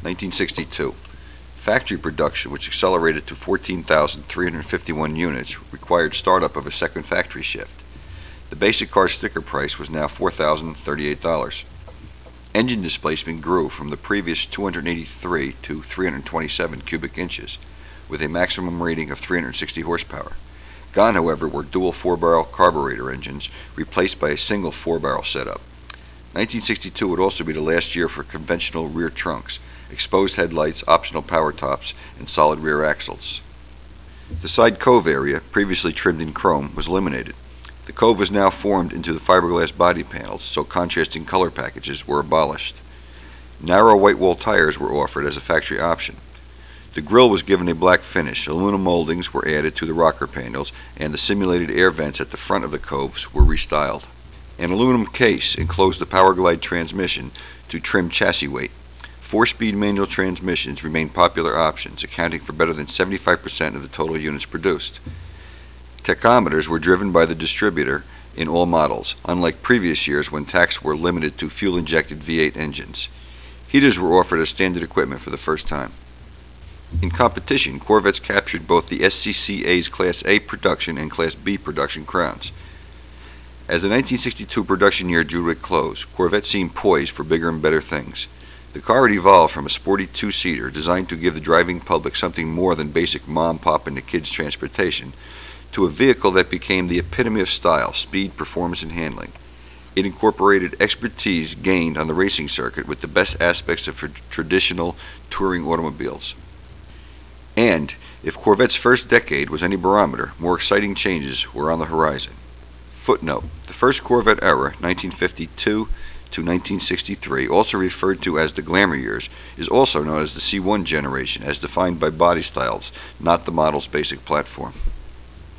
1962. Factory production, which accelerated to 14,351 units, required startup of a second factory shift. The basic car sticker price was now $4,038. Engine displacement grew from the previous 283 to 327 cubic inches, with a maximum rating of 360 horsepower. Gone, however, were dual 4-barrel carburetor engines, replaced by a single 4-barrel setup. 1962 would also be the last year for conventional rear trunks, exposed headlights, optional power tops, and solid rear axles. The side cove area, previously trimmed in chrome, was eliminated. The cove was now formed into the fiberglass body panels, so contrasting color packages were abolished. Narrow white wall tires were offered as a factory option. The grille was given a black finish, aluminum moldings were added to the rocker panels, and the simulated air vents at the front of the coves were restyled. An aluminum case enclosed the Powerglide transmission to trim chassis weight. 4-speed manual transmissions remain popular options, accounting for better than 75% of the total units produced. Tachometers were driven by the distributor in all models, unlike previous years when tachs were limited to fuel-injected V8 engines. Heaters were offered as standard equipment for the first time. In competition, Corvettes captured both the SCCA's Class A production and Class B production crowns. As the 1962 production year drew to a close, Corvette seemed poised for bigger and better things. The car had evolved from a sporty two-seater designed to give the driving public something more than basic mom, pop, and the kids transportation, to a vehicle that became the epitome of style, speed, performance, and handling. It incorporated expertise gained on the racing circuit with the best aspects of traditional touring automobiles. And, if Corvette's first decade was any barometer, more exciting changes were on the horizon. Footnote: the first Corvette era, 1952 to 1963, also referred to as the glamour years, is also known as the C1 generation, as defined by body styles, not the model's basic platform.